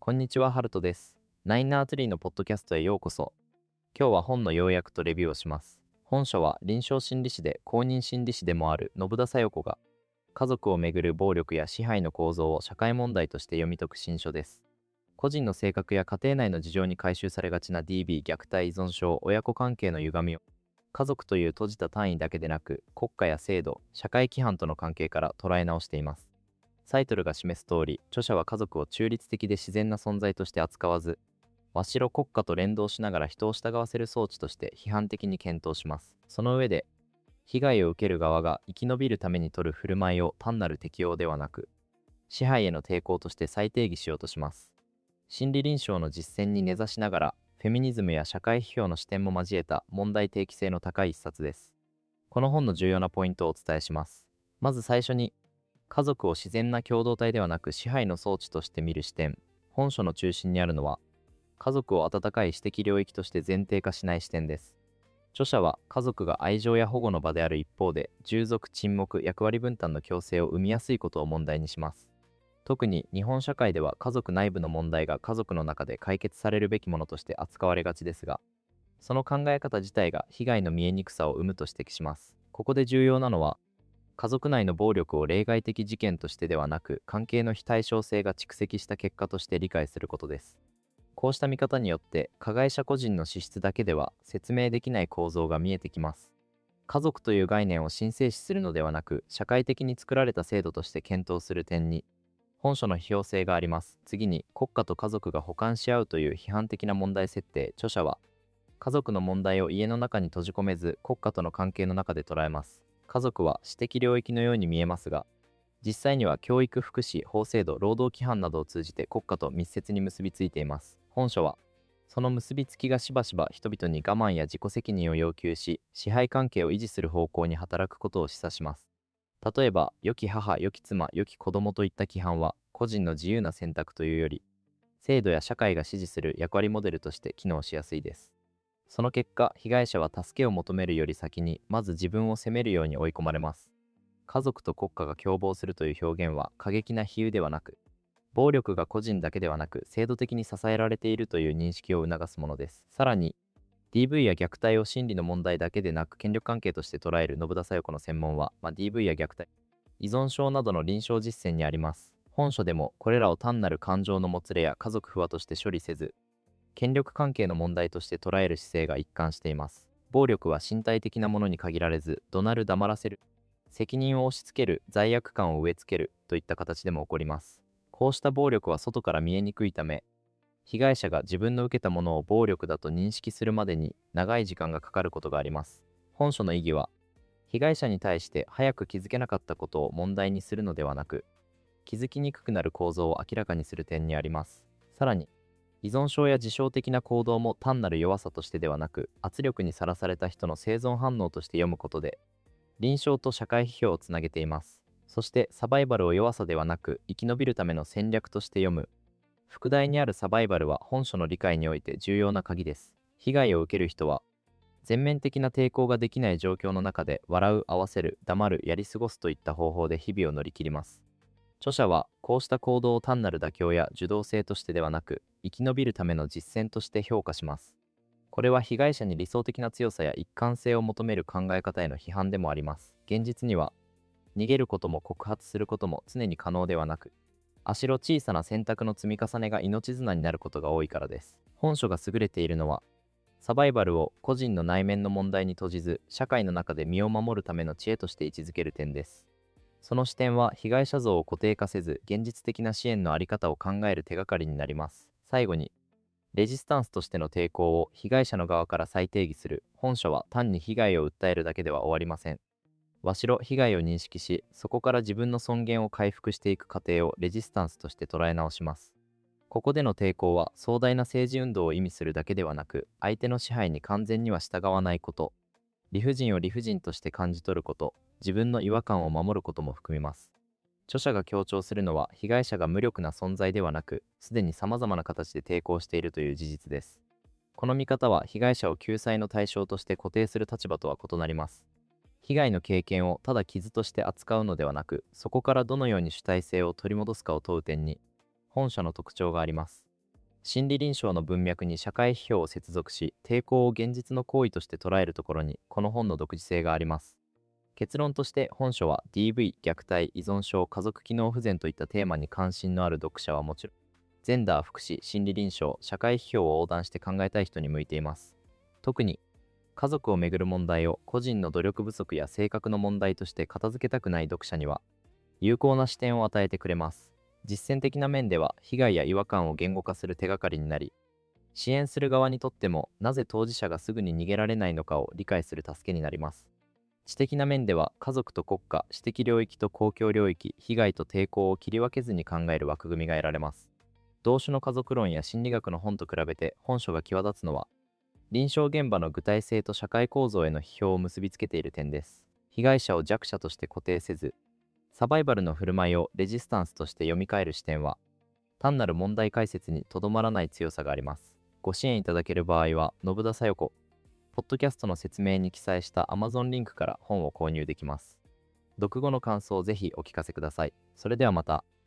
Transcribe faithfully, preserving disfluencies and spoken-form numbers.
こんにちは、ハルトです。ナインナーツリーのポッドキャストへようこそ。今日は本の要約とレビューをします。本書は臨床心理士で公認心理師でもある信田小夜子が、家族をめぐる暴力や支配の構造を社会問題として読み解く新書です。個人の性格や家庭内の事情に回収されがちな ディービー 虐待依存症、親子関係の歪みを、家族という閉じた単位だけでなく、国家や制度、社会規範との関係から捉え直しています。タイトルが示す通り、著者は家族を中立的で自然な存在として扱わず、鷲代国家と連動しながら人を従わせる装置として批判的に検討します。その上で、被害を受ける側が生き延びるために取る振る舞いを単なる適応ではなく、支配への抵抗として再定義しようとします。心理臨床の実践に根ざしながら、フェミニズムや社会批評の視点も交えた問題提起性の高い一冊です。この本の重要なポイントをお伝えします。まず最初に、家族を自然な共同体ではなく支配の装置として見る視点。本書の中心にあるのは、家族を温かい私的領域として前提化しない視点です。著者は家族が愛情や保護の場である一方で、従属沈黙、役割分担の強制を生みやすいことを問題にします。特に日本社会では家族内部の問題が家族の中で解決されるべきものとして扱われがちですが、その考え方自体が被害の見えにくさを生むと指摘します。ここで重要なのは、家族内の暴力を例外的事件としてではなく、関係の非対称性が蓄積した結果として理解することです。こうした見方によって、加害者個人の資質だけでは説明できない構造が見えてきます。家族という概念を神聖視するのではなく、社会的に作られた制度として検討する点に、本書の批評性があります。次に、国家と家族が補完し合うという批判的な問題設定。著者は、家族の問題を家の中に閉じ込めず、国家との関係の中で捉えます。家族は私的領域のように見えますが、実際には教育、福祉、法制度、労働規範などを通じて国家と密接に結びついています。本書は、その結びつきがしばしば人々に我慢や自己責任を要求し、支配関係を維持する方向に働くことを示唆します。例えば、良き母、良き妻、良き子供といった規範は、個人の自由な選択というより、制度や社会が支持する役割モデルとして機能しやすいです。その結果、被害者は助けを求めるより先に、まず自分を責めるように追い込まれます。家族と国家が共謀するという表現は過激な比喩ではなく、暴力が個人だけではなく、制度的に支えられているという認識を促すものです。さらに、ディーブイ や虐待を心理の問題だけでなく、権力関係として捉える信田小夜子の専門は、まあ、ディーブイ や虐待、依存症などの臨床実践にあります。本書でも、これらを単なる感情のもつれや家族不和として処理せず、権力関係の問題として捉える姿勢が一貫しています。暴力は身体的なものに限られず、怒鳴る、黙らせる、責任を押し付ける、罪悪感を植え付けるといった形でも起こります。こうした暴力は外から見えにくいため、被害者が自分の受けたものを暴力だと認識するまでに長い時間がかかることがあります。本書の意義は、被害者に対して早く気づけなかったことを問題にするのではなく、気づきにくくなる構造を明らかにする点にあります。さらに、依存症や自傷的な行動も単なる弱さとしてではなく、圧力にさらされた人の生存反応として読むことで、臨床と社会批評をつなげています。そして、サバイバルを弱さではなく、生き延びるための戦略として読む。副題にあるサバイバルは本書の理解において重要な鍵です。被害を受ける人は、全面的な抵抗ができない状況の中で、笑う、合わせる、黙る、やり過ごすといった方法で日々を乗り切ります。著者は、こうした行動を単なる妥協や受動性としてではなく、生き延びるための実践として評価します。これは被害者に理想的な強さや一貫性を求める考え方への批判でもあります。現実には、逃げることも告発することも常に可能ではなく、あしろ小さな選択の積み重ねが命綱になることが多いからです。本書が優れているのは、サバイバルを個人の内面の問題に閉じず、社会の中で身を守るための知恵として位置づける点です。その視点は被害者像を固定化せず、現実的な支援の在り方を考える手がかりになります。最後に、レジスタンスとしての抵抗を被害者の側から再定義する。本書は単に被害を訴えるだけでは終わりません。鷲代被害を認識し、そこから自分の尊厳を回復していく過程をレジスタンスとして捉え直します。ここでの抵抗は壮大な政治運動を意味するだけではなく、相手の支配に完全には従わないこと、理不尽を理不尽として感じ取ること、自分の違和感を守ることも含みます。著者が強調するのは、被害者が無力な存在ではなく、すでに様々な形で抵抗しているという事実です。この見方は被害者を救済の対象として固定する立場とは異なります。被害の経験をただ傷として扱うのではなく、そこからどのように主体性を取り戻すかを問う点に、本書の特徴があります。 心理臨床の文脈に社会批評を接続し、抵抗を現実の行為として捉えるところに、この本の独自性があります。結論として本書は ディーブイ、虐待、依存症、家族機能不全といったテーマに関心のある読者はもちろん、ジェンダー、福祉、心理臨床、社会批評を横断して考えたい人に向いています。特に、家族をめぐる問題を個人の努力不足や性格の問題として片付けたくない読者には、有効な視点を与えてくれます。実践的な面では、被害や違和感を言語化する手がかりになり、支援する側にとっても、なぜ当事者がすぐに逃げられないのかを理解する助けになります。知的な面では、家族と国家、私的領域と公共領域、被害と抵抗を切り分けずに考える枠組みが得られます。同種の家族論や心理学の本と比べて本書が際立つのは、臨床現場の具体性と社会構造への批評を結びつけている点です。被害者を弱者として固定せず、サバイバルの振る舞いをレジスタンスとして読み替える視点は、単なる問題解説にとどまらない強さがあります。ご支援いただける場合は、信田さよ子、ポッドキャストの説明に記載した Amazon リンクから本を購入できます。読後の感想をぜひお聞かせください。それではまた。